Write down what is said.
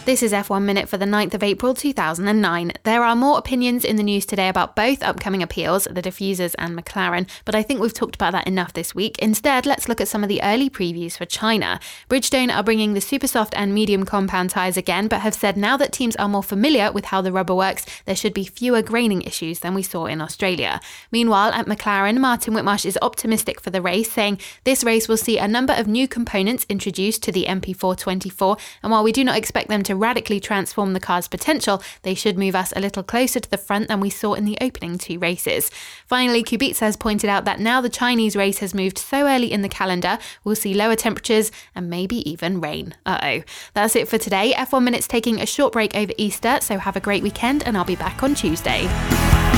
This is F1 Minute for the 9th of April 2009. There are more opinions in the news today about both upcoming appeals, the diffusers and McLaren, but I think we've talked about that enough this week. Instead, let's look at some of the early previews for China. Bridgestone are bringing the super soft and medium compound tyres again, but have said now that teams are more familiar with how the rubber works, there should be fewer graining issues than we saw in Australia. Meanwhile, at McLaren, Martin Whitmarsh is optimistic for the race, saying this race will see a number of new components introduced to the MP424, and while we do not expect them to radically transform the car's potential, they should move us a little closer to the front than we saw in the opening two races. Finally, Kubica has pointed out that now the Chinese race has moved so early in the calendar, we'll see lower temperatures and maybe even rain. That's it for today. F1 Minute's taking a short break over Easter, so have a great weekend and I'll be back on Tuesday.